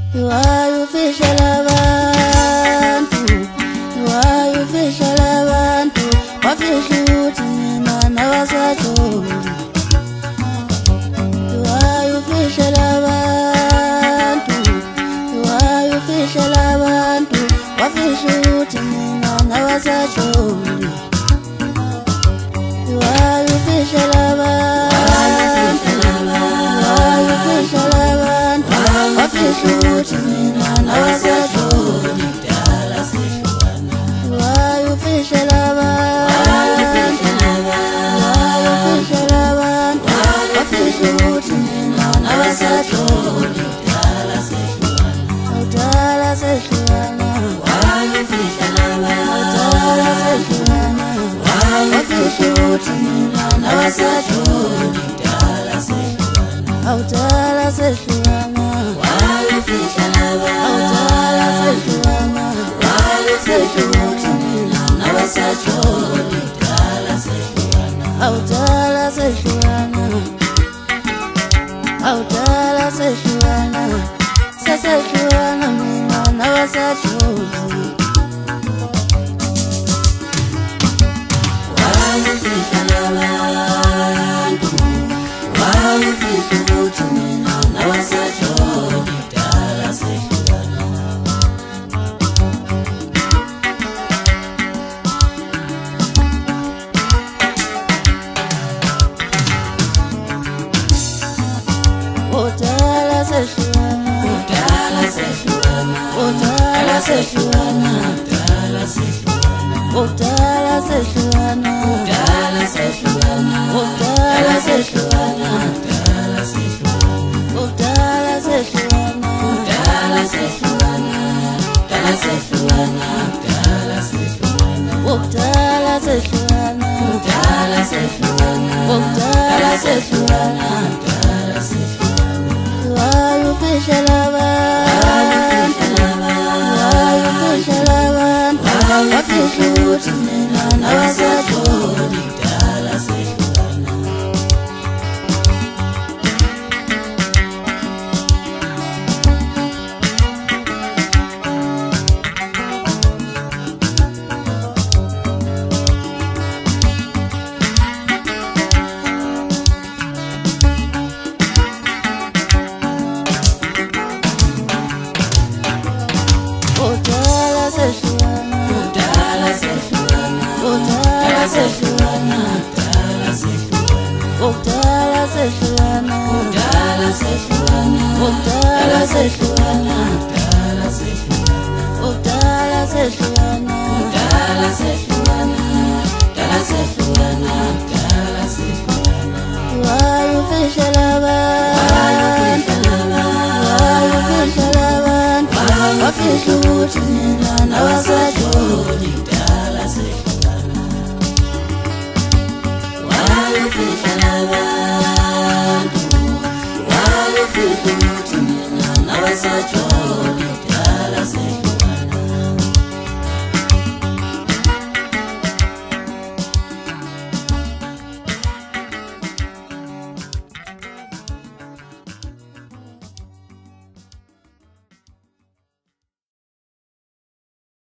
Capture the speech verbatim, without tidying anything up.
wayufisha labantu, wayufisha labantu, wafisha ukuthi mina nawasajoli. Wayufisha labantu, wayufisha labantu, wafisha ukuthi mina nawasajoli. Wayufisha labantu, wayufisha labantu, wafisha ukuthi mina nawasajoli. Wayufisha labantu, wayufisha labantu, wafisha ukuthi mina nawasajoli. Udala sehlukana, wayufisha labantu, udala sehlukana, wafisha ukuthi mina nawasajoli. Udala sehlukana, wayufisha labantu, udala sehlukana, wayufisha ukuthi mina nawasajoli. Udala sehlukana, udala sehlukana, sehlukana mina nawasajoli. Wayufisha labantu, wayufisha ukuthi mina nawasajoli. Udala sehlukana, udala sehlukana, udala sehlukana, udala sehlukana, udala sehlukana, udala sehlukana, udala sehlukana, udala sehlukana, udala sehlukana, udala sehlukana, udala sehlukana, udala sehlukana, udala sehlukana, udala sehlukana, udala sehlukana, udala sehlukana. Wayufisha labantu, wayufisha labantu, wafisha ukuthi mina nawasajoli. Udala sehlukana, udala sehlukana, udala sehlukana, udala sehlukana, udala sehlukana, udala sehlukana, udala sehlukana, udala sehlukana, udala sehlukana, udala sehlukana, udala sehlukana, udala sehlukana. Wayufisha labantu, wayufisha labantu, wafisha ukuthi mina nawasajoli. Udala sehlukana, wayufisha labantu, wayufisha ukuthi mina nawasajoli.